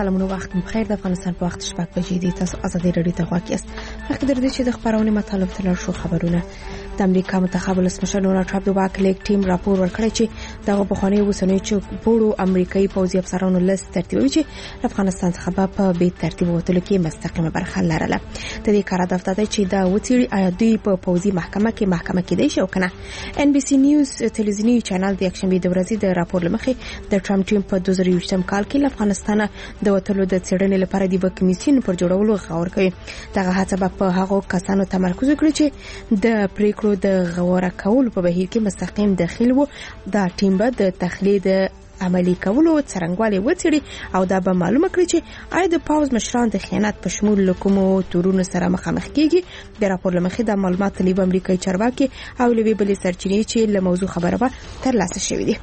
سلامونه وخت بخیر. د افغانستان په وخت شپږ بجې دي. تاسو ازادي رادیو ته غواړئ مخکې درته چې د خبرونې مطالب تلل شو خبرونه. د امریکا منتخب ولسمشر ډونالډ ټرمپ د واک لیک ټیم راپور ورکړی چې دغه بخوانی وسنوي چې پورو امریکایي پوځي افسرانو لست ترتیبوي چې افغانستان څخه په بې ترتیب وتلو کې مستقیمه برخه لرله. د دې کار هدف دا چې دا وڅېړي آیا دوی په پوځي محکمه کې کېدای شي او کنه. ان بي سي نیوز تلویزیونی چینل د یکشنبه د ورځې د راپور لمخې د ټرمپ ټیم په 2020 کال کې له افغانستان د وټلو د څېړنې لپاره د کمیسیون پر جوړولو غور کوي. دغه هڅه په هغو کسانو تمرکز وکړي چې د پریکړو د غوړه کولو په بهیر کې مستقیم داخل وو. دا ټیم به د تخلید عملی کولو څرنګوالي وڅېړي او دا به معلومه کړي چې آیا د پاوز مشران د خیانت په شمول کومو تورونو سره مخامخ کیږي. د راپور لمخې د معلومات لیب امریکایي چارواکي او لوی بلې سرچینې چې له موضوع خبره به ترلاسه شوې دي.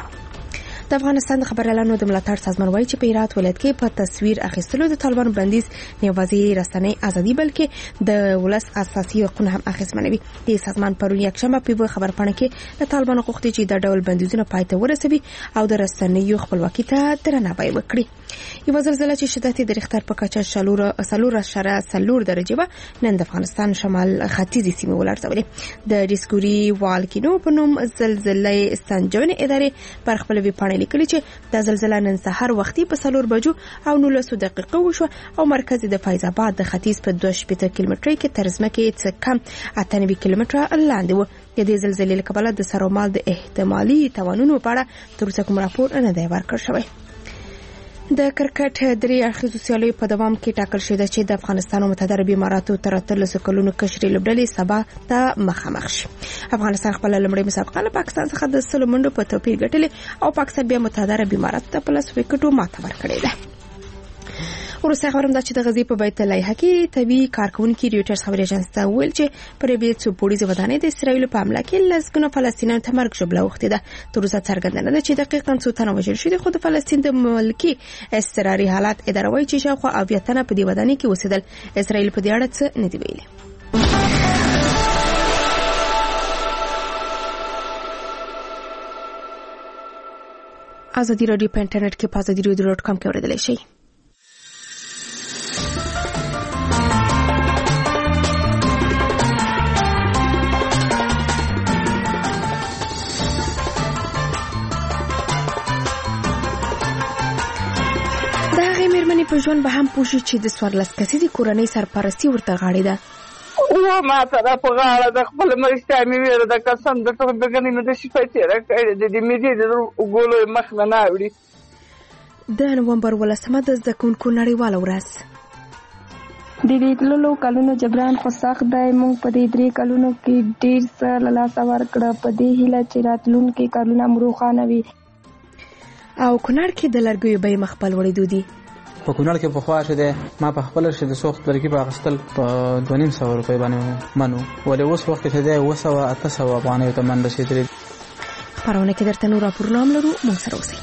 د افغانستان د خبريالانو د ملاتړ سازمان وایي چې په هرات ولایت کې په تصویر اخیستلو د طالبانو بندیز نه یوازې رسنۍ ازادي بلکې د ولس اساسي حقوقونه هم اخیستمنوي. د سازمان پرون یکشنبه په خبرپاڼه کې د طالبانو غوښتي چې د ډول بندیزونه پای ته ورسوي او د رسنیو خپلواکي ته درناوی وکړي. یو زلزلہ چې شدت د ریختر په کچه 4.4 درجه و نن د افغانستان شمال ختیځي سیمه ولړزولې. د ډیسکوري والکینو په نوم زلزلې استنجونې ادارې پر خپل ویبپاڼه لیکلي چې د زلزلہ نن سحر وختي په 4 بجو او 19 دقیقو وشو او مرکز د فیض آباد د ختیځ په 2 کیلومترۍ کې تر ځمکې څخه کم 98 کیلومتره لاندې و. د دې زلزلې له کبله د سرومال د احتمالي توانونو په اړه تر اوسه کوم راپور نه دی ورکړل شوی. د کرکټ درې اړخیزو سیالیو په دوام کې ټاکل شوی چې د افغانستان او متحده عربي اماراتو تر 13 کلونو کشري لوبډلې سبا ته مخامخ شي. افغانستان خپل لومړی مسابقه له پاکستان څخه د 100 منډو په توپیر ګټلې او پاکستان بیا متحده عربي اماراتو ته په 10 وکټو ماته ورکړې ده. ورسره خبرم دا چې د غزې په بیت لایحه کې طبي کارکونکو ریوټرز خبري اژانس ته ویل چې پر بیت څو پولیسو ودانۍ د اسرایل په حمله کې لسګونه فلسطینیان ته مرګ شوبله وخته ده. تر اوسه څرګنده نه ده چې دقیقاً څو تنه وژل شوي. خو د فلسطین د ملکی اضطراري حالات اداره وایي چې شاوخوا 80 تنه په دې ودانۍ کې اوسېدل. اسرایل په دې اړه څه نه دی ویلي. ازادي رادیو په انټرنیټ کې په azadiradio.com کې اوریدلای شئ. په ژوند به هم پوښي چې د 14 کسیزې کورنۍ سرپرستی ورته غاړې ده. او ما ته په غاړه د خپل مرستې مې ویل د قسم د ټول بګنې مې د شپې تیر کړې د مې د ګولو مخ نه اوري. د نومبر 18 د زکونکو نړیواله ورځ. د دې تللو کلونو جبران خو سخت دی. موږ په دې 3 کلونو کې ډیر څه له لاسه ورکړه په دې هیله چې راتلونکي کلونه مو روښانه وي. او کونړ کې د لرګیو بیې مخ په لوړېدو دي. په کونړ کې په خوا شته ما په خپل شې د سوخت لرګي په اخستل په 2.5 روپۍ باندې منو ولې اوس وخت ته دی 800 افغانۍ ته من رسیدلې. خبرونه کې درته نور راپورونه هم لرو. موږ سره اوسئ.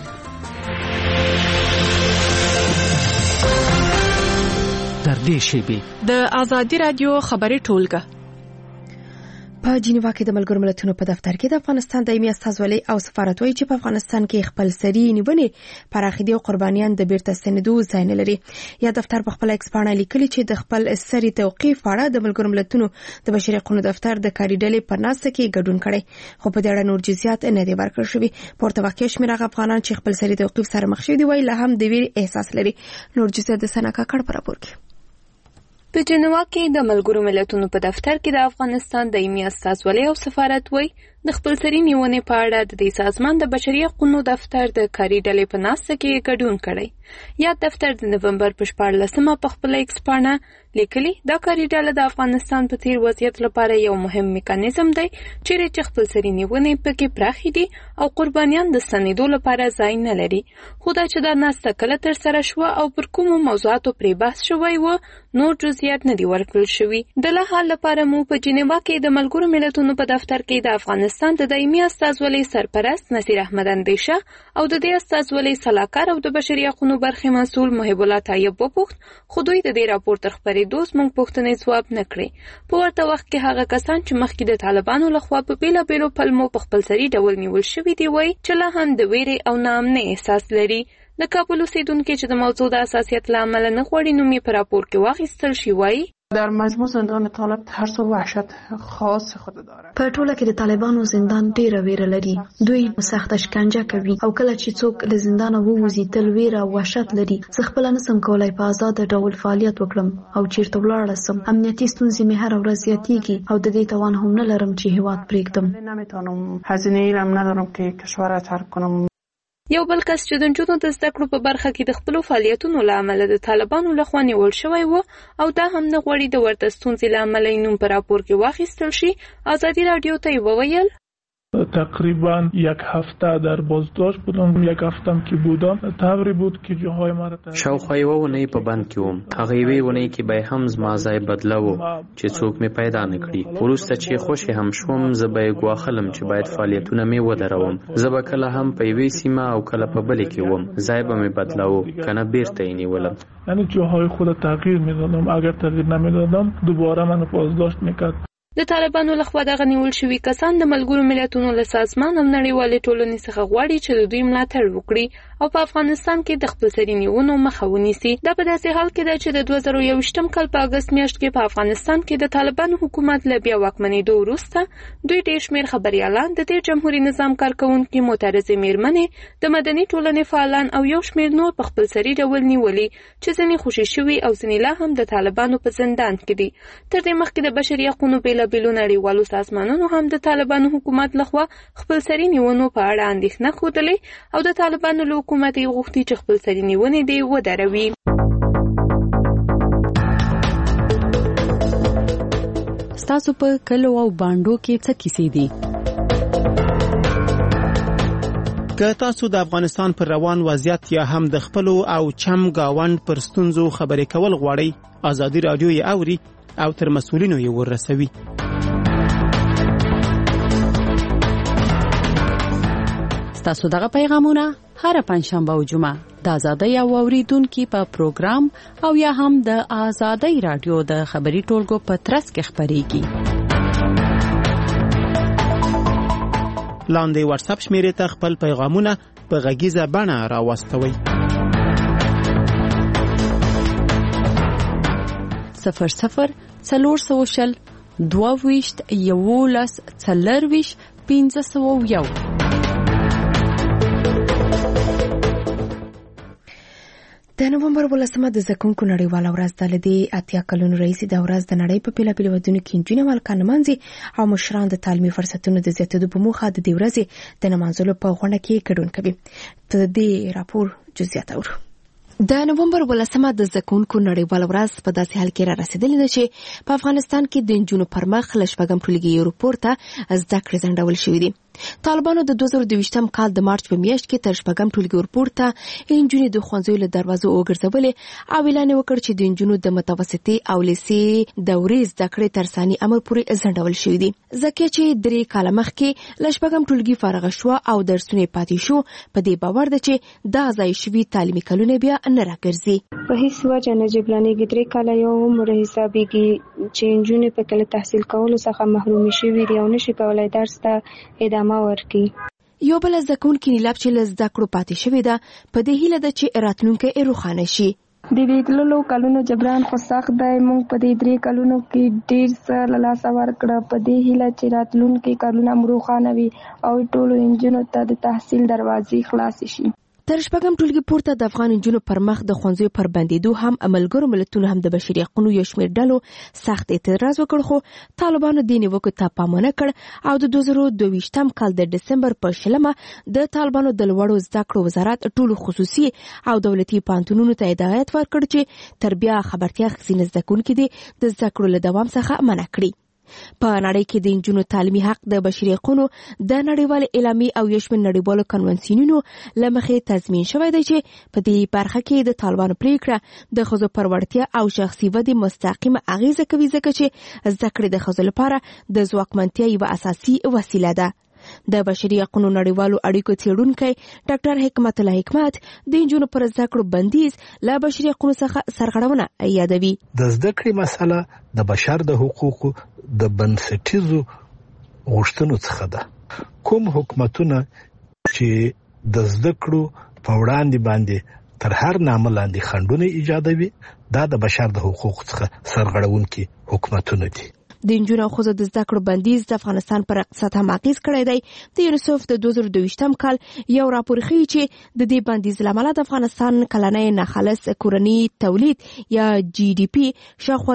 در دې شیبې د ازادي رادیو خبري ټولګه په جنیوا کې د ملګرو ملتونو په دفتر کې د افغانستان دایمي استازولۍ او سفارت وایي چې په افغانستان کې خپل سری نیونې پراخېدو او قربانیان د بیرته ستنېدو ځای نه لري. یا دفتر په خپل ایکسپاڼه لیکلي چې د خپل سری توقیف اړه د ملګرو ملتونو د بشري حقوقو دفتر د کاري ډلې په ناسته کې ګډون کړي خو په دې اړه نور جزئیات نه دي ورکړل شوي. پورته واقع شمېر هغه افغانان چې خپل سری توقیف سره مخ شوي دي وایي لا هم د ویرې احساس لري. نور جزئیات د سنا کاکړ په راپور کې. په جنیوا کې د ملګرو ملتونو په دفتر کې د افغانستان دایمي استازولۍ او سفارت وایي د خپل سری نیونې په اړه د دې سازمان د بشري حقوقو دفتر د کاري ډلې په ناسته کې ګډون کړي. یا دفتر د نومبر په 14 په خپل ایکسپاڼه لیکلي دا کاري ډله د افغانستان په تیر وضعیت لپاره یو مهم میکانیزم دی چې خپل سری نیونې پکې پراخې دي او قربانیان د ستنېدو لپاره ځای نه لري. خو دا چې دا ناسته کله تر سره شوه او پر کومو موضوعاتو پرې بحث شوی و نور جزئیات نه دي ورکړل شوي. د لا حال لپاره مو په جنیوا کې د ملګرو ملتونو په دفتر کې د افغانستان د دایمي استازولۍ سرپرست نصیر احمد اندیشه او د دې استازولۍ سلاکار او د بشري حقوقو برخې مسؤل محب الله طیب وپوښت خو دوی د دې راپور تر خبرېدو زموږ پوښتنې ځواب نه کړې. په ورته وخت کې هغه کسان چې مخکې د طالبانو لخوا په بیلابیلو پلمو په خپل سري ډول نیول شوي دي وایي چې لا هم د ویرې او ناامنۍ احساس لري. د کابل اوسیدونکو چې د موضوع د حساسیت له امله نه غواړي نوم یې په راپور کې واخیستل شي وایي در مجموع زندان طالب ترس و وحشت خاص خود داره. په ټوله کې د طالبانو زندان ډیره ویره لري. دوی سخت شکنجه کوي او کله چې څوک له زندان ووځي تل ویره او وحشت لري. زه خپل نه سم کولای په آزاد ډول فعالیت وکړم او چیرته ولاړ شم. امنیتي ستونزې مې هر ورځ زیاتېږي او د دې توان هم نه لرم چې هیواد پرېږدم. نمیتونم هزینه‌ای هم ندارم که کشور را ترک کنم. یو بل کس چې د نجونو د زده کړو په برخه کې د خپلو فعالیتونو له امله د طالبانو لخوا نیول شوی و او دا هم نه غواړي د ورته ستونزې له امله یې نوم په راپور کې واخیستل شي. ازادي راډیو ته یې وویل تقریبا یک هفته در بازداشت بودم. یک هفتم که بودم طوری بود که جاهای ما را شاوخوا یوه اونۍ په بند کې وم. هغه یوې اونۍ کې به هم زما ځای بدله و چې څوک مې پیدا نه کړي. وروسته چې خوشې هم شوم زه به یې ګواښلم چې باید فعالیتونه مې ودروم. زه به کله هم په یوې سیمه او کله په بلې کې وم. ځای به مې بدلاوه کنه بیرته یې نیولم. یعنی جاهای خود تغییر میدادم. اگر تغییر نمیدادم دوباره منو بازداشت میکرد. د طالبانو لخوا دغه نیول شوي کسان د ملګرو ملتونو له سازمان او نړیوالې ټولنې څخه غواړي چې د دوی ملاتړ وکړي او په افغانستان کې د خپلسري نیونو مخه ونیسي. دا په داسې حال کې ده چې د 2021 کال په اګست میاشت کې په افغانستان کې د طالبانو حکومت له بیا واکمنېدو وروسته دوی ډېر شمېر خبریالان، د دې جمهوریت نظام کارکوونکي، معترضې مېرمنې، د مدني ټولنې فعالان او یو شمېر نور په خپلسري ډول نیولي چې ځینې خوشي شوي او ځینې لا هم د طالبانو په زندان کې دي. تر دې مخکې د بشري حقونو بېلابېلو نړیوالو سازمانونو هم د طالبانو حکومت لخوا خپلسري نیونو په اړه اندېښنه ښودلې او د طالبانو له حکومت یې غوښتي چې خپلسري نیونې دې ودروي. ستاسو په کلو او بانډو کې څه کیسې دي؟ که تاسو د افغانستان پر روان وضعیت یا هم د خپلو او چم گاوند پر ستونزو خبرې کول غواړئ، ازادي راډیو یې اوري او تر مسؤلینو یې ورسوي. ستاسو دغه پیغامونه هر پنځشنبه او جمعه د ازادۍ او اوریدونکو په پروګرام او یا هم د ازادۍ راډیو د خبري ټولګو په ترڅ کې خبريږي. لاندې واتس اپ شمیرې ته خپل پیغامونه په غږیزه بڼه راوستوئ. 00 420 22 11 40 501. د نومبر 12 د زکونکو نړیواله ورځ د لدې اتیا کلونو رئیس د ورځ د نړۍ په بیلابیلو ودونو کې نجونې مالکان نمانځي او مشران د تعلیمي فرصتونو د زیاتېدو په موخه د دې ورځې د نمانځلو په غونډه کې ګډون کوي. په دې راپور جزئیات اورو. د نومبر 12 د زکونکو نړیواله ورځ په داسې حال کې را رسیدلې ده چې په افغانستان کې د نجونو پر مخ له شپږم ټولګي اروپور ته زده کړې ځنډول شوې دي. طالبانو د 2022 کال د مارچ په میاشت کې تر شپږم ټولګي اروپور ته نجونې د ښوونځیو له دروازو وګرځولې او اعلان وکړ چې د نجونو د متوسطې او لیسې دورې زده کړې تر ثاني امر پورې ځنډول شوې دي. ځکه چې 3 کاله مخکې له شپږم ټولګي فارغ شو او درسونه پاتې شو، په دې باور ده چې دا ځای شوي تعلیمي کلونه بیا نه راګرځي. په هیڅ وجه نه جبرانېږي. 3 کاله یو عمر حسابېږي چې نجونې په کله تحصیل کولو څخه محرومې شوې دي او نشي کولای درس ته ادامه ورکړي. یو بل زکونکي نیلاب چې له زده کړو پاتې شوې ده، په دې هیله ده چې راتلونکی روښانه شي. د دې تللو کلونو جبران خو سخت دی. موږ په دې 3 کلونو کې ډېر څه له لاسه ورکړه. په دې هیله چې راتلونکي کلونه مو روښانه وي او ټولو نجونو ته د تحصیل دروازې خلاصې شي. تر شپږم ټولګي پورته د افغان نجونو پر مخ د ښوونځیو پر بندېدو هم ملګرو ملتونو هم د بشري حقوقو یو شمېر ډلو سخت اعتراض وکړ، خو طالبانو دې نیوکو ته پام ونه کړ او د 2022 کال د ډسمبر په 20 د طالبانو د لوړو زده کړو وزارت ټولو خصوصي او دولتي پوهنتونونو ته هدایت ورکړ چې تر بیا خبرتیا اخیستنې زده کوونکي دې د زده کړو له دوام څخه منع کړي. په نړۍ کې د نجونو تعلیمي حق د بشري حقوقو د نړیوال اعلامیې او یو شمېر نړیوالو کنوانسیونونو له مخې تضمین شوی دی چې په دې برخه کې د طالبانو پریکړه د ښځو پر وړتیا او شخصي ودې مستقیمه اغیزه کوي، ځکه چې زده کړې د ښځو لپاره د ځواکمنتیا یوه اساسي وسیله ده. د بشري حقوقو نړیوالو اړیکو څېړونکی ډاکټر حکمت الله حکمت د نجونو پر زده کړو بندیز له بشري حقوقو څخه سرغړونه یادوي. د زده کړې مسله د بشر د حقوقو د بنسټیزو غوښتنو څخه ده. کوم حکومتونه چې د زده کړو په وړاندې باندې تر هر نامه لاندې خنډونه ایجادوي. دا د بشر د حقوقو څخه سرغړونکي حکومتونه دي. د انجونو او ښځو د زده کړو بندیز د افغانستان پر اقتصاد هم اغیز کړی دی. د یونیسف د 2022م کال یو راپور ښیي چې د دې بندیز له امله د افغانستان کلنی ناخالص کورنی تولید یا GDP شاوخوا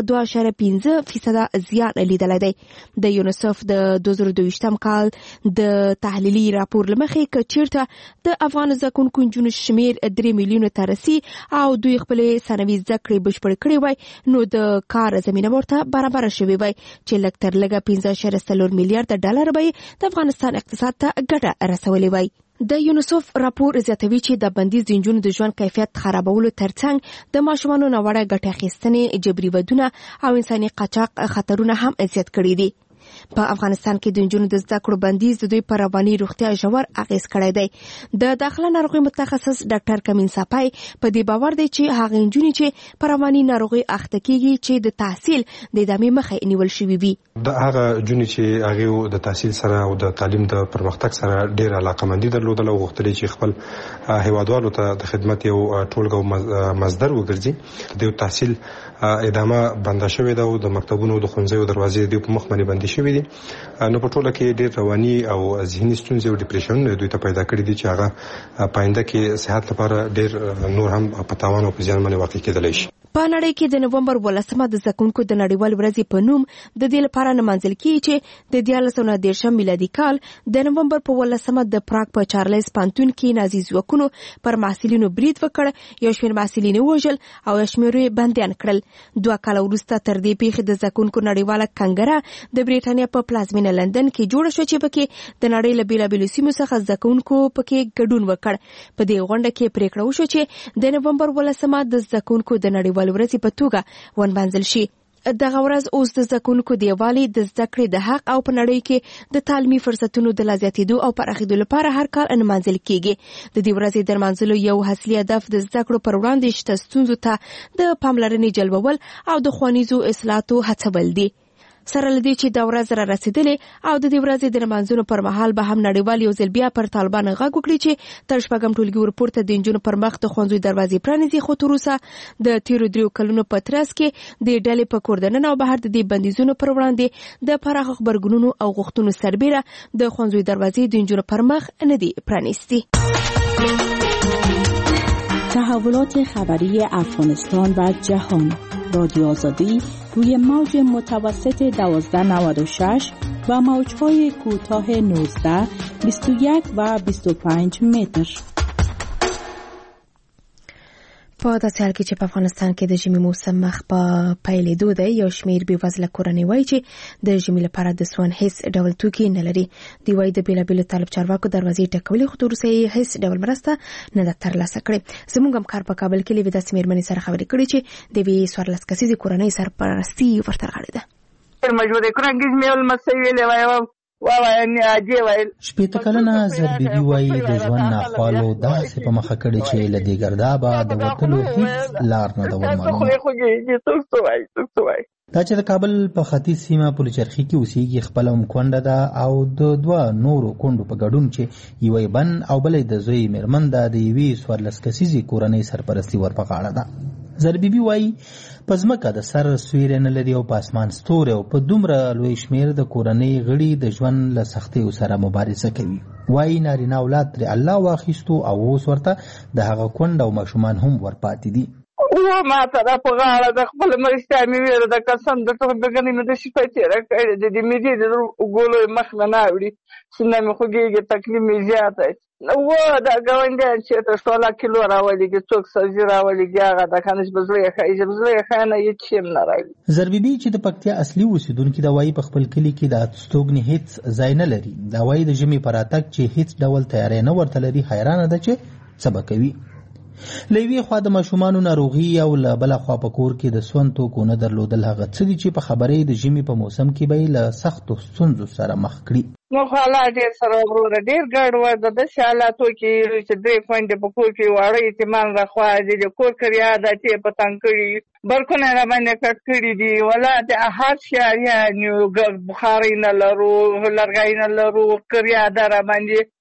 2.5% زیان لیدلی دی. د یونیسف د 2022م کال د تحلیلي راپور لمخې که چیرته د افغان زده کوونکو نجونو شمیر 3 میلیونو ته رسي او دوی خپلې ثانوي زده کړې بشپړې کړې وای نو د کار زمینه ورته برابره شوې وای چې لږ تر لږه 15.4 میلیارډ ډالر به د افغانستان اقتصاد ته ګټه رسولې وای. د یونیسف راپور زیاتوي چې د بندیز د نجونو د ژوند کیفیت خرابولو ترڅنګ د ماشومانو ناوړه ګټه اخیستنې، جبري ودونه او انساني قاچاق خطرونه هم زیات کړي دي. په افغانستان کې د نجونو د زده کړو بندیز د دوی پر رواني روغتیا ژور اغیز کړی دی. د داخله ناروغي متخصص ډاکټر کمین صافی په دې باور دی چې هغه نجونې چې پر رواني ناروغي اخته کیږي چې د تحصیل د ادامې مخه نیول شوی وي. د هغه جونې چې هغه د تحصیل سره او د تعلیم د پرمختګ سره ډیر علاقمندي درلودل او غوښتل چې خپل هیوادوالو ته د خدمت یو ټولګه مصدر وګرځي. د تحصیل ادامه بنده شوې ده او د مکتبونو د ښوونځیو دروازې د په مخ باندې بندي شوې دي. نو په ټوله کې ډېر رواني او ذهني ستونزې او ډیپریشن دوی ته پیدا کړي دي چې هغه پاینده کې صحت لپاره ډېر نور هم په تاوان او په زیان باندې واقع کېدلی شي. په نړۍ کې د نومبر 18 د زده کوونکو د نړیوال ورځې په نوم د دې لپاره نمانځل کیږي چې د 1913 میلادي کال د نومبر په 18 د پراګ په چارلز پانتون کې نازي ځواکونو پر محصلینو برید وکړ. یو شمېر محصلین وژل او شمېر یې بندیان کړل. 2 کال وروسته تر دې پیښې د زده کوونکو نړیواله کنګره د بریټانیا په پلازمینه لندن کې جوړه شوه چې پکې د نړۍ له بیلابیلو سیمو څخه زده کوونکو پکې ګډون وکړ. په دې غونډه کې پریکړه وشوه چې د نومبر 18 د زده کوونکو د نړیوال ورځې په توګه ونمانځل شي. دغه ورځ اوس د زده کوونکو د یووالي، د زده کړې د حق او په نړۍ کې د تعلیمي فرصتونو د لا زیاتېدو او پراخېدو لپاره هر کال نمانځل کیږي. د دې ورځې د نمانځلو یو اصلي هدف د زده کړو پر وړاندې شته ستونزو ته د پاملرنې جلبول او د ښوونیزو اصلاحاتو هڅول دي. سره لدی چې د ورځ را رسیدلې او د دې ورځې د نمانځلو پر مهال به هم نړیوال یو ځل بیا پر طالبان غږ وکړي چې تر شپږم ټولګي ورپورته د نجونو پر مخ د ښوونځي دروازې پرانیزي. خو تر اوسه د تیرو 3 کلونو په ترڅ کې د ډلې په کور دننه او بهر د دې بندیزونو پر وړاندې د پراخ خبرګونونو او غوښتنو سربېره د ښوونځي دروازې د نجونو پر مخ نه دي پرانیستي. تحولات خبری افغانستان و جهان. رادیو آزادی روی موج متوسط 1296 و موج‌های کوتاه 19, 21 و 25 متر. په داسې حال کې چې په افغانستان کې د ژمي موسم مخ په پیلېدو دی، یو شمېر بېوزله کورنۍ وایي چې د ژمي لپاره د سون هیڅ ډول توکي نه لري. دوی وایي د بېلابېلو طالب چارواکو دروازې ټکولې، خو تر اوسه یې هیڅ ډول مرسته نه ده ترلاسه کړې. زموږ همکار په کابل کې له داسې مېرمنې سره خبرې کړې چې د یوې 14 کسیزې کورنۍ سرپرستي ورته غاړې ده. شپېته کلنه زربیبي وایي د ژوند ناخوالو داسې په مخه کړي چې له دې ګردابه د وتلو هیڅ لار نه ده ورمعلومه. دا چې د کابل په ختیځ سیمه پلچرخي کې اوسېږي خپله هم کونډه ده او د 2 نورو کونډو په ګډون چې یوه بن او بله د زوی مېرمن ده د یوې 14 کسیزې کورنۍ سرپرستي ور په غاړه ده. زربیبي وایي په ځمکه د سر سیوری نه لري او په اسمان ستوری او په دومره لوی شمېر د کورنۍ غړي د ژوند له سختیو سره مبارزه کوي. وایي نارینه اولاد ترې الله واخیستو او اوس ورته د هغه کونډه او ماشومان هم ورپاتې دي. ما ته دا په غاړه د خپل مرسته مې ویره د قسم د ټول بګنې مې د شپې تیره کړې د دې مې د ګولو مخ نه اوري سینه مې خوږیږي تکلیف مې زیات دی. نو دا ګاونډیان چې ته 16 کیلو راولېږي څوک سبزي راولېږي هغه د خانش بزرګ خانه یې چیم نه راځي. زربیبي چې د پکتیا اصلي اوسیدونکي د وایي په خپل کلی کې د ستوګنې هیڅ ځای نه لري. دا وایي د ژمي پر راتګ چې هیڅ ډول تیاری نه ورته لري حیرانه ده چې څه به کوي. له یوې خوا د ماشومانو ناروغي او له بله خوا په کور کې د سون توکو نه درلودل هغه څه دي چې په خبرې د ژمي په موسم کې به یې له سختو ستونزو سره مخ کړي. نو حالات ډېر سره وروره ډېر ګډوډ د داسې حالاتو کې چې 3 خویندې په کور کې واړه یتیمان راخوا دي د کور کریا عادتې په تنګ کړي برکونه را باندې کټ کړي دي ولا د هر شاریانو بخاري نه لرو لرګی نه لرو کریا در باندې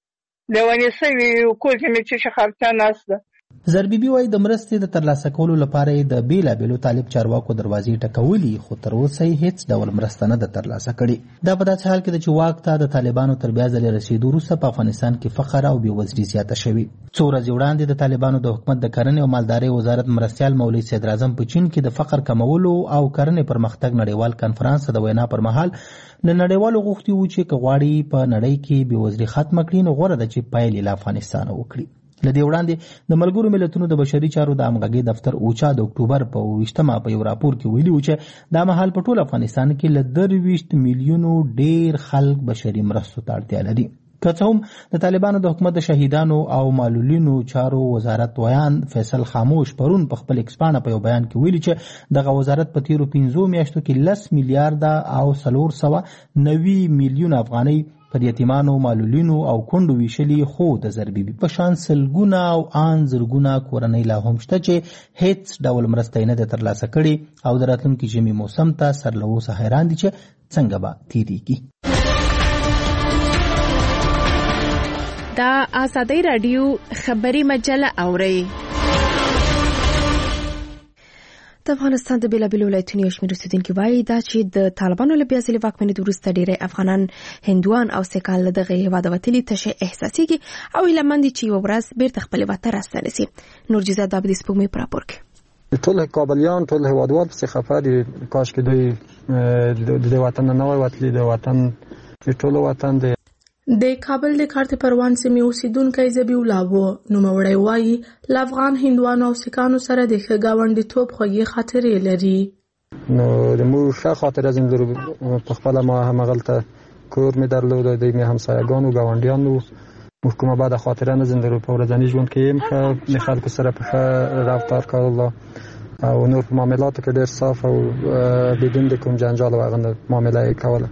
لیونی سوي کور کې مې چې خرچه نشته. زربیبي وايي د مرستې د ترلاسه کولو لپاره د بیلابیلو طالب چارواکو دروازې ټکولي، خو تر اوسه هیڅ ډول مرسته نه ده ترلاسه کړې. دا په داسې حال کې ده چې واک ته د طالبانو تر بیا ځلې رسېدو وروسته په افغانستان کې فقر او بېوزلي زیاته شوې. څو ورځې وړاندې د طالبانو د حکومت د کرنې او مالدارۍ وزارت مرستیال مولوي صدراعظم په چین کې د فقر کمولو او کرنې پرمختګ نړیوال کنفرانس د وینا پر مهال له نړیوالو غوښتي وو چې که غواړي په نړۍ کې بېوزلي ختمه کړي نو غوره ده چې پیل له افغانستانه وکړي. لدې وړاندې د ملګرو ملتونو د بشري چارو د همغږۍ دفتر اوچا د اکتوبر په 28 په یو راپور کې ویلي و چې دا مهال په ټول افغانستان کې له 23 میلیونو ډیر خلک بشري مرستو ته اړتیا لري. که څه هم د طالبانو د حکومت د شهیدانو او معلولینو چارو وزارت ویان فیصل خاموش پرون په خپل ایکسپانه په یو بیان کې ویلي چې دغه وزارت په تیرو 15 میاشتو کې 10 میلیارډ او 490 میلیون افغانۍ پر یتیمانو، معلولینو او کونډو ویشلي، خو د زربیبي په شان سلګونه او ان زرګونه کورنۍ لا هم شته چې هیڅ ډول مرسته نه ده ترلاسه کړې او د راتلونکي ژمي موسم ته سر له اوسه حیران دي چې څنګه به تیریږي. دا آزادۍ راډیو خبري مجله اوري. د افغانستان د بیلابیلو ولایتونو یو شمېر اوسېدونکي وایي دا چې د طالبانو له بیا ځلې واکمنېدو وروسته ډېری افغانان، هندوان او سیکان له دغه هېواده وتلي تشه احساسېږي او هیله مند دي چې یوه ورځ بېرته خپل هېواد ته راستنه سي. نورجیزه دا به د سپوږمۍ په راپور کې. ټول کابلیان، ټول هېوادوال پسې خفه دي، کاش کې دوی د وطن نه وای وتلي، د وطن د ټولو وطن دی. د کابل د کارت پروان سیمې اوسیدونکی ذبیح الله و. نوموړی وایي له افغان هندوانو او سیکانو سره د ښه ګاونډیتوب خوږې خاطرې لري. نو زموږ ښه خاطره زم لرو. په خپله ما همغلته کور مې درلود، دوی مې همسایګانو ګاونډیان وو. موږ کومه بده خاطره نه زم لرو. په ورځني ژوند کې یم ښه د خلکو سره په ښه رفتار کول او نور په معاملاتو کې ډېر صاف او بدون د کوم جنجال او هغه معامله یې کوله.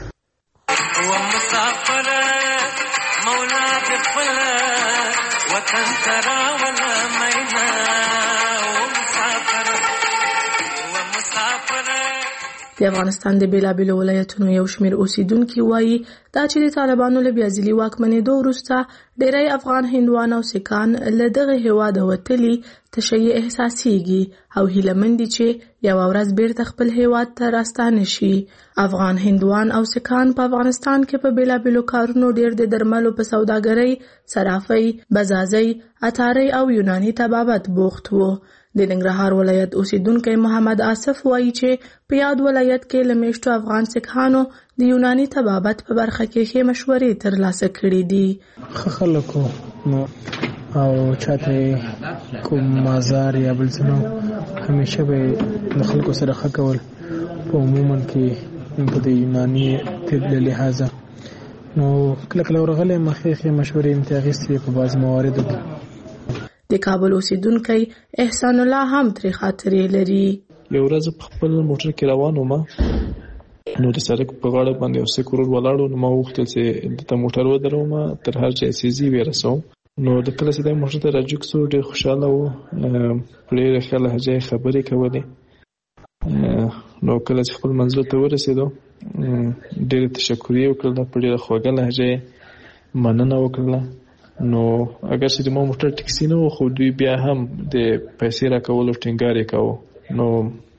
د افغانستان د بیلابیلو ولایتونو یو شمېر اوسیدونکي وایي دا چې د طالبانو له بیا ځلې واکمنېدو وروسته ډېری افغان هندوان او سیکان له دغه هېواده وتلي تشه یې احساسېږي او هیله مند دي چې یوه ورځ بېرته خپل هېواد ته راستانه شي. افغان هندوان او سیکان په افغانستان کې په بیلابیلو کارونو ډېر د درملو په سوداګرۍ، صرافۍ، بزازۍ، عطارۍ او یوناني طبابت بوخت وو. د ننګرهار ولایت اوسیدونکی محمد آصف وایي چې په یاد ولایت کې له میشتو افغان سیکهانو د یوناني طبابت په برخه کې ښې مشورې ترلاسه کړې دي. ښه خلکو او چاته کوم مازار یا بل څه همیشه به د خلکو سره ښه کول په عموما کې په د یوناني طب له لحاظه نو کله کله ورغلی ښې مشورې مې ترې اخیستې په بعضې مواردو کې. د کابل اوسیدونکی احسان الله هم ترې خاطرې لري. یو ورځ په خپل موټر کې روان وم، نو د سړک په غاړه باندې یو سیکورور ولاړ و. نو ما وغوښتل چې دلته موټر ودروم تر هر ځای سیزي ویرسوم. نو د کله چې د موټر ته راجوګ سو ډېر خوشحاله و، په ډېرې ښه لهجه خبرې کولې. نو کله چې خپل منزل ته ورسېدو ډېرې تشکر یې وکړله، په ډېره خوږه لهجه مننه وکړله. نو اگر چې د ما موټر ټکسي نه و خو دوی بیا هم د پیسې راکولو ټینګار یې کوو. نو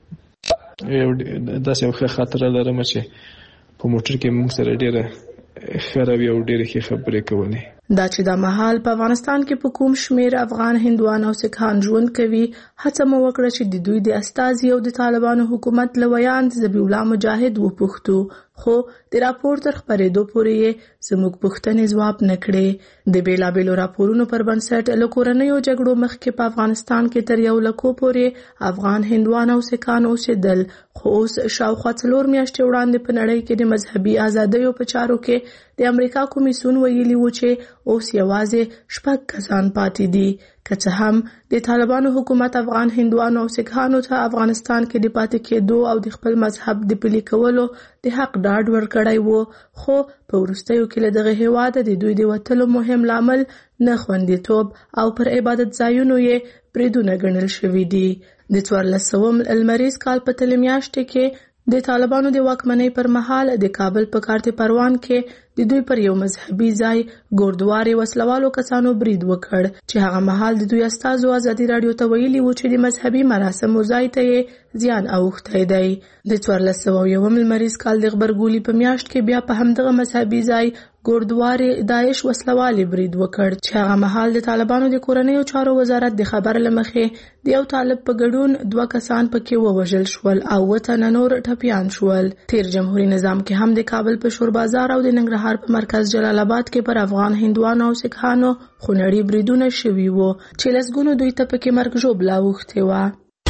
داسې یو ښه خاطره لرم چې په موټر کې موږ سره ډېره ښه رویه او ډېرې ښې خبرې کولې. دا چې دا مهال په افغانستان کې په کوم شمېر افغان هندوان او سیکهان ژوند کوي، هڅه مو وکړه چې د دوی د استازي او د طالبانو حکومت له ویاند ذبیح الله مجاهد وپوښتو، خو د راپور تر خپرېدو پورې یې زموږ پوښتنې ځواب نه کړې. د بیلابیلو راپورونو پر بنسټ له کورنیو جګړو مخکې په افغانستان کې تر 1 لک پورې افغان هندوان او سیکهان اوسېدل، خو اوس شاوخوا 4 میاشتې وړاندې په نړۍ کې د مذهبي ازادیو په چارو کې د امریکا کمیسیون ویلي و چې اوس یوازې 6 کسان پاتې دي. که څه هم د طالبانو حکومت افغان هندوانو او سیکهانو ته افغانستان کې د پاتې کېدو او د خپل مذهب د پلي کولو د حق ډاډ ورکړی وو، خو په وروستیو کې له دغه هېواده د دوی د وتلو مهم لامل نه خوندیتوب او پر عبادت ځایونو یې بریدونه ګڼل شوي دي. د 1400 لمریز کال په تلې میاشتې کې د طالبانو د واکمنۍ پر مهال د کابل په کارت پروان کې د دوی پر یو مذهبي ځای ګوردوارې وسلوالو کسانو برید وکړ چې هغه مهال د دوی استازو ازادي راډیو ته ویلي و چې د مذهبي مراسمو ځای ته یې زیان اوښتی دی. د 1401 لمریز کال د غبرګولي په میاشت کې بیا په همدغه مذهبي ځای ګوردوارې داعش وسلوالې برید وکړ چې هغه مهال د طالبانو د کورنیو چارو وزارت د خبر له مخې د یو طالب په ګډون 2 کسان پکې ووژل شول او 8 تنه نور ټپیان شول. تیر جمهوریت نظام کې هم د کابل په شور بازار او د ننګرهار په مرکز جلال آباد کې پر افغان هندوانو او سکهانو خونړي بریدونه شوي وو چې لسګونو دوی ته پکې مرګ ژوبله اوښتې وه.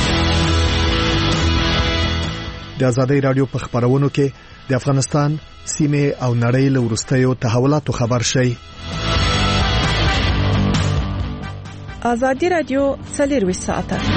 د ازادۍ رادیو په خبرونو کې د افغانستان سیمه او نړۍ له وروستیو تحولاتو خبر شي. ازادي رادیو 24 ساعته.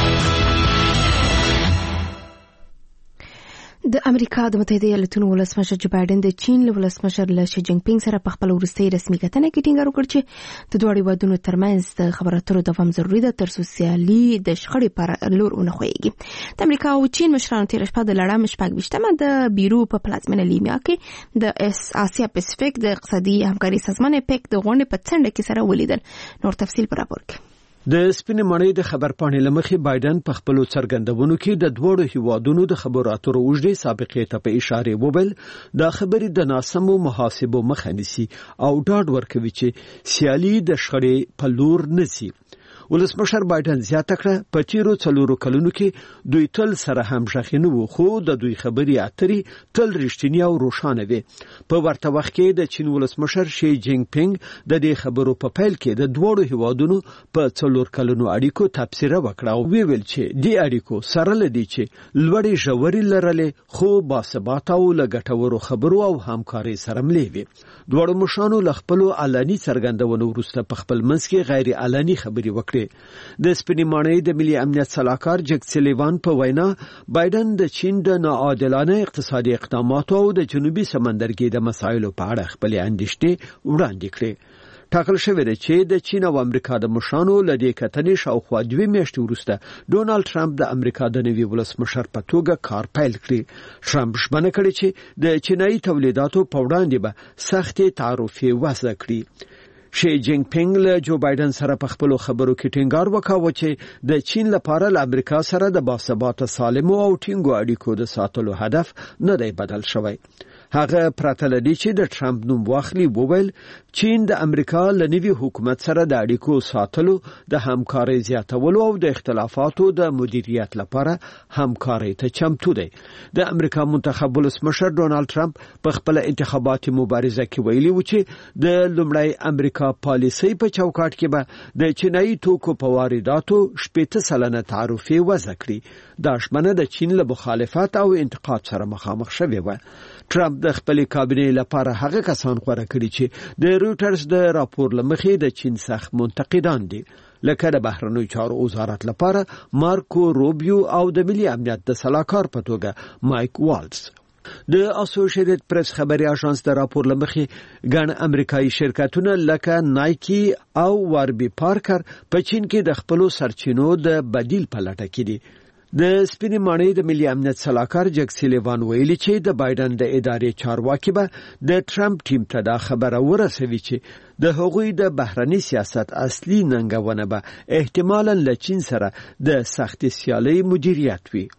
د امریکا د متحده ایالاتونو ولسمشر جو بایدن د چین له ولسمشر له شي جینګ پینګ سره په خپل وروستي رسمي کتنه کې ټینګار وکړ چې د دوه هیوادونو ترمنځ د خبرو اترو دوام ضروري ده تر څو سیالي د شخړې پر لور ونه خوځي. د امریکا او چین مشرانو تیر شپه د لړم شپږ د بیرو په پلازمینه لیمیا کې د آسیا پاسفیک د اقتصادي همکاري سازمان پیک د غونډې په څنډه کې سره ولیدل. نور تفصیل پر راپور کې. د سپینې مړۍ د خبرپاڼې لمخې بایدن په خپل څرګندونو کې د دوه هیوادونو د خبرو اترو اوږدې سابقې ته په اشاره وویل د خبرې د ناسمو محاسبو مخه نیسي او ډاډ ورکوي چې سیالي د شخړې په لور نه ځي. ولسمشر بایدن زیاته کړه په تیرو 4 کلونو کې دوی تل سره همغږي نه وو خو د دوی خبرې اترې تل رښتینی او روښانه وي. په ورته وخت کې د چین ولسمشر شي جینګ پینګ د دې خبرو په پیل کې د دوه هیوادونو په 4 کلونو اړیکو تبصره وکړه او ویل چې د اړیکو سره لدی چې لوړې ژورې لرلې خو باثبات او لګټورو خبرو او همکاري سره ملي. دوه مشرانو له خپل علني څرګندونو وروسته په خپل منځ کې غیر علني خبري وکړي. د سپینې ماڼۍ د ملي امنیت صلاحکار جک سلیوان په وینا بایدن د چین د ناعادلانه اقتصادي اقداماتو او د جنوبي سمندرګي د مسایلو په اړه خپل اندېښنې وړاندې کړې. ټاکل شوی دی چې د چین او امریکا د مشرانو له دې کتنې شاوخوا 2 میاشتې وروسته ډونالد ټرمپ د امریکا د نوي ولسمشر په توګه کار پیل کړی. ټرمپ ژمنه کړې چې د چینایي تولیداتو په وړاندې به سختې تعرفې وضع کړي. شي جینګ پینګ له جو بایدن سره په خپل خبرو کې ټینګار وکاوه چې د چین لپاره له امریکا سره د باثبات سالمو او ټینګو اړیکو د ساتلو هدف نه دی بدل شوی. هغه پرته لدی چې د ټرمپ نوم واخلي وویل چین د امریکا له نوي حکومت سره د اړیکو ساتلو د همکارۍ زیاتولو او د اختلافاتو د مدیریت لپاره همکارۍ ته چمتو دی. د امریکا منتخب ولسمشر ډونالد ټرمپ په خپل انتخاباتي مبارزه کې ویلي و چې د لومړی امریکا پالیسي په چوکاټ کې به د چینایي توکو په وارداتو 80% تعرفې وضع کړي. دا شمنه د چین له مخالفت او انتقاد سره مخامخ شوې و. ټرمپ د خپل کابینې لپاره هغه کسان غوړه کړي چې د رويټرز د راپور لمخې د چین سخت منتقدان دي لکه د بهرنیو چارو وزارت لپاره مارکو روبیو او د ملي امنیت د سلاکار په توګه مایک والز. د اسوسییټډ پریس خبري اژانس د راپور لمخې ګڼ امریکایي شرکتونه لکه نایکی او واربي پارکر په چین کې د خپل سرچینو د بدیل په لټه کې دي. د سپینې ماڼۍ د ملي امنیت صلاحکار جک سلیوان ویلي چې د بایدن د ادارې چارواکي به د ټرمپ ټیم ته دا خبره ورسوي چې د هغوی د بهرني سیاست اصلي ننګونه به احتمالاً له چین سره د سخت سیالۍ مدیریت وي.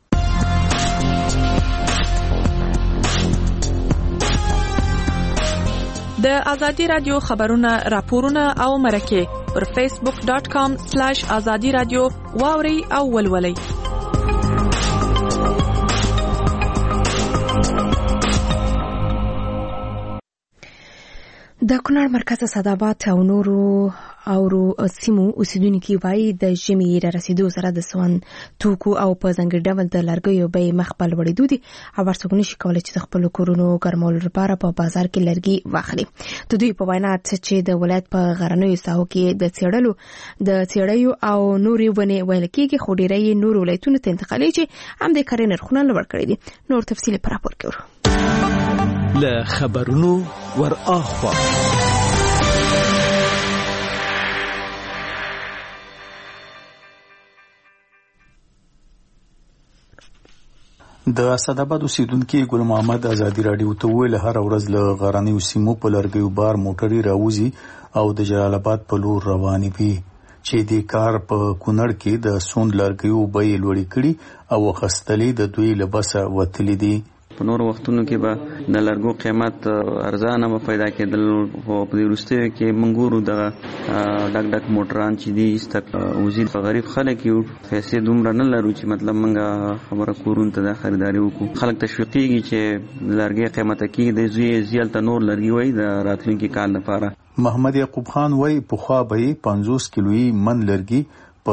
د ازادي رادیو خبرونه راپورونه او مرکه پر facebook.com/azadi radio واوري او ولولي. د کونړ مرکز سعدآباد او نورو سیمو اوسیدونکو وایي د ژمي را رسیدو سره د سون توکو او په ځانګړي ډول د لرګیو بیې مخ په لوړېدو دي او ورڅوک نشي کولی چې د خپلو کورونو ګرمولو لپاره په بازار کې لرګي واخلي. د دوی په وینا چې د ولایت په غرنیو ساحو کې د څېړیو او نورې ونې ویل کېږي خو ډېری نور ولایتونو ته انتقالي چې هم د کرنې نرخونه لوړ کړي دي. نور تفصیل په راپور کې ورو له خبرونو ور اخوا د اسداباد اوسیدونکو ګل محمد ازادي رادیو ته ویل هر ورځ له غرانیو سیمو په لرګیو بار موټرې راوځي او د جلال آباد په لور روانې وي چې د کار په کونړ کې د سوند لرګیو بیې لوړې کړي او خستلې د دوی لباسه وتلې دي. په نور وختونو کې به د لرګو قیمت ارزانه به پیدا کېدل او په دې وروستیو کې منګورو د ډک موټران چې دي ستک وزید په غریب خلک یو پیسې دومره نه لرو چې مطلب منګه خبره کورون ته د خریداري وکړو. خلک تشویقېږي چې لرګي قیمت کې د زیات نور لرګي وای د راتلونکي کال لپاره. محمد یعقوب خان وای په خوا به 50 کیلویي من لرګي په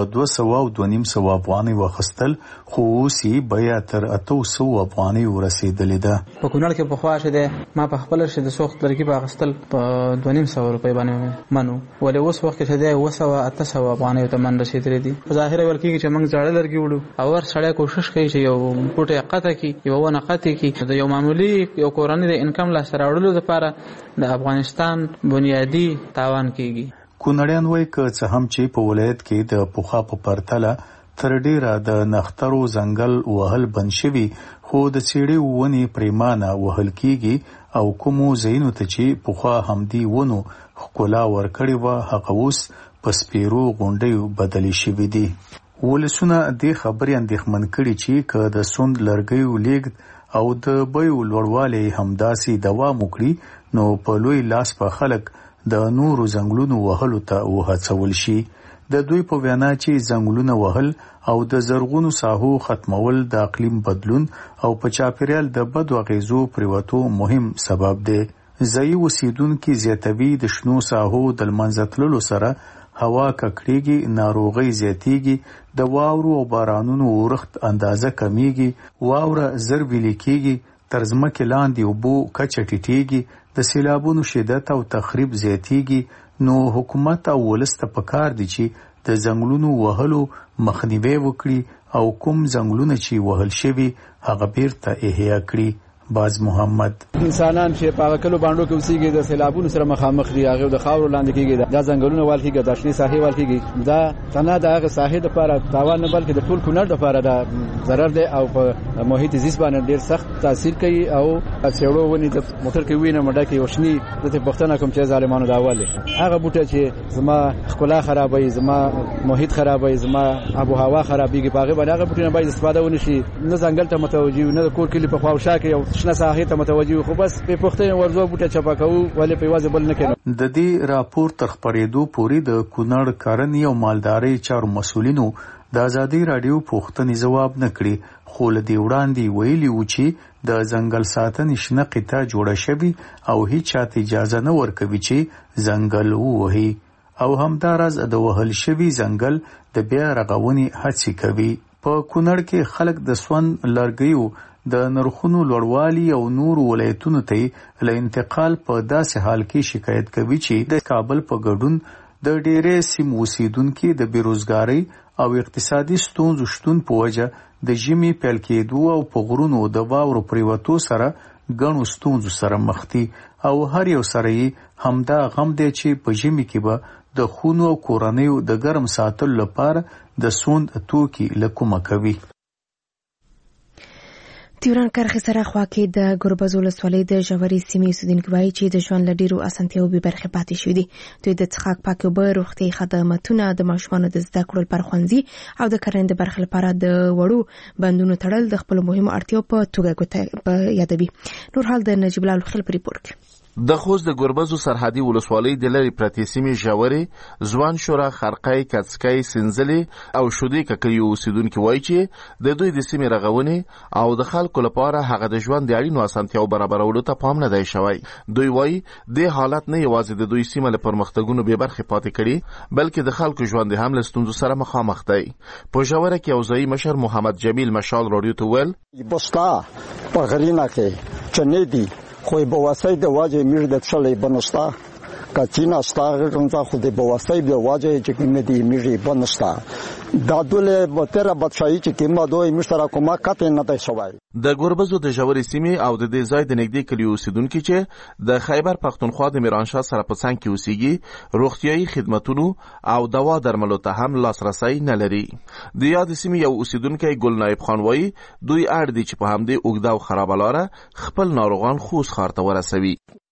200 افغانۍ واخستل خو اوسې بیا تر 800 افغانۍ ورسېدلې ده. په کونړ کې په خوا شه ده ما په خپل شه د سوخت لرګي په اخستل په 250 روپۍ باندې منو ولې اوس وخت کې ده 800 افغانۍ ته من رسېدلې دي. په ظاهر ورکیږي چې موږ ځاړه لرګي وړو او ور سړی کوشش کوي چې یو پټه قطه کې یو ونه قطه کې د یو معمولی یو کورنۍ د انکم لا سره وړلو لپاره د افغانستان بنیادی تاوان کیږي. کونړیان وایي که څه هم چې په ولایت کې د پوخا په پرتله تر ډیره د نخترو ځنګل وهل بند شوي خو د څېړې ونې پریمانه وهل کیږي او کومو ځایونو ته چې پوخا همدي ونو ښکلا ورکړې وه هغه اوس په سپیرو غونډیو بدلې شوي دي. ولسونه دې خبرې اندېښمن کړي چې که د سوند لرګیو لیږد او د بیو لوړوالی همداسې دوام وکړي نو په لوی لاس په خلک د نورو ځنګلونو وهلو ته وهڅول شي. د دوی په وینا چې ځنګلونه وهل او د زرغونو ساحو ختمول د اقلیم بدلون او په چاپیریال د بدو اغیزو پریوتو مهم سبب دی. ځایي اوسیدونکي زیاتوي د شنو ساحو د لمنځه تللو سره هوا ککړېږي، ناروغۍ زیاتېږي، د واورو او بارانونو ورښت اندازه کمیږي، واوره زر ویلې کېږي، تر ځمکې لاندې اوبو کچه ټیټېږي، د سیلابونو شدت او تخریب زیاتېږي. نو حکومت او ولس ته پکار دي چې د ځنګلونو وهلو مخنیوی وکړي او کوم ځنګلونه چې وهل شوي هغه بیرته احیا کړي. باز محمد انسانان چې په کلو باندې کې اوسېږي د سیلابونو سره مخامخ دي، هغه د خاورو لاندې کېږي، دا ځنګلونه وال کېږي، د شنې ساحې وال کېږي. دا تنه د هغه ساحې لپاره تاوان نه بلکې د ټول کونړ لپاره دا ضرر دی او په محیط زیست باندې ډېر سخت تاثیر کوي. او څېړو ونې د موټر کې وینه مډه کې وشني د پښتنه کوم چې ظالمانو دا ولې هغه بوټه چې زما ښکلا خرابوي، زما محیط خرابوي، زما آب و هوا خرابېږي، په هغه باندې هغه بوټونه باید استفاده ونشي، نه ځنګل ته متوجي، نه کور کلی په خواوشا کې شنه ساحې ته متوجي، خو بس په پښتنه ورځو بوټه چپا کوو ولې په واځي بل نه کېنو. د دې راپور تر خبرېدو پورې د کونړ کرنې او مالدارۍ چارو مسولینو د ازادي رادیو پوښتنې ځواب نه کړي، خو له دې وړاندې ویلي و چې د ځنګل ساتنې شنه قطعه جوړه شوې او هیڅ چاته اجازه نه ورکوي چې ځنګل ووهي او همداراز د وهل شوي ځنګل د بیا رغونې هڅې کوي. په کونړ کې خلک د سون لرګیو د نرخونو لوړوالي او نور ولایتونو ته له انتقال په داسې حال کې شکایت کوي چې د کابل په ګډون د ډېرې سیمو اوسیدونکي د بیروزګارۍ او اقتصادي ستونزو شتون په وجه د ژمي پیل کېدو او په غرونو د واورو پریوتو سره ګڼو ستونزو سره مخ دي او هر یو سره یې همدا غم دی چې په ژمي کې به د خونو او کورنیو د ګرم ساتلو لپاره د سوند توکي له کومه کوي. تیوران کرخي سره خوا کې د ګربز ولسوالۍ د ژورې سیمې اوسیدونکي وایي چې د ژوند له ډېرو اسانتیاوو بې برخې پاتې شوي دي. دوی د څښاک پاکې اوبه، روغتیایي خدماتونه، د ماشومانو د زده کړو لپاره ښوونځي او د کرنې د برخې لپاره د وړو بندونو تړل د خپلو مهمو اړتیاو په توګه یادوي. نور حال د نجیب الله الخیل په ریپورټ کې. د خوست د ګربزو سرحدي ولسوالۍ د لرې پرتې سیمې ژورې، ځوان شورا، خرقۍ، کڅکۍ، سنځلې او شودې ککریو اوسیدونکي وایي چې د دوی د سیمې رغونې او د خلکو لپاره هغه د ژوند د اړینو اسانتیاو برابرولو ته پام نه دی شوی. دوی وایي د حالت نه یوازې د دوی سیمه له پرمختګونو بې برخې پاتې کړي بلکې د خلکو ژوند هم له ستونزو سره مخامخ دی. په ژوره کې یو ځایي مشر محمد جمیل مشال راډیو ته ویل بستا په غرینه کې چنې دي خو به واسطه د واجه میر د څلې بنستا کچینا شتا رمزا خود بواسطه به واجه چې کومه دی میږي بنستا دا دوله بتره بادشاہي چې کومه دوی مشترک کومه کته نه دی شوی د ګوربزو د ژورې سیمې او د دې ځای د نږدې کلیو اوسیدونکو چې د خیبر پختونخوا د میرانشاه سره په څنګ کې اوسېږي روغتیايي خدماتونو او دوا درملو ته هم لاسرسي نه لري. د یاد سیمې یو اوسیدونکی ګل نایب خان وایي دوی اړ دي چې په همدې اوږده او خرابه لاره خپل ناروغان خوست ښار ته ورسوي.